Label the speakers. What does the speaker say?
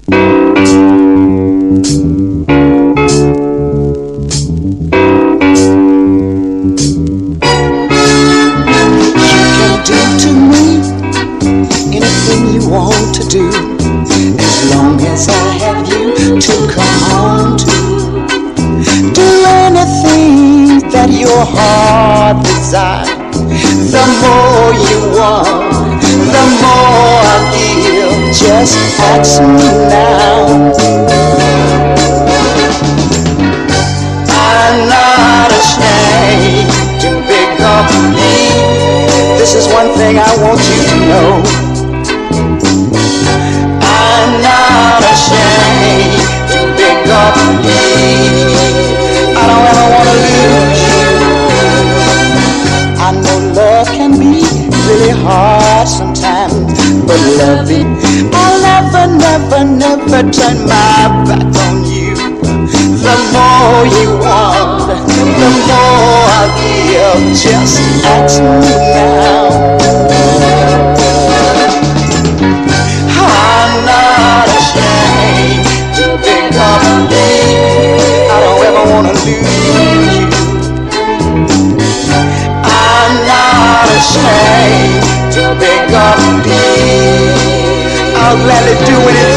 Speaker 1: Want to do as long as I have you to come home to. Do anything that your heart desires. The more you want, the more I give. Just ask me now. I'm not ashamed to pick up me. This is one thing I want you to know. I'm not ashamed to pick up me. I don't ever want to lose you. I know love can be really hard sometimes, but loving, I'll never turn my back on you. The more you want, the more I'll give. Just ask me now. I'm not ashamed to pick up me. I don't ever want to lose you. I'm not ashamed to pick up me. I'll gladly do anything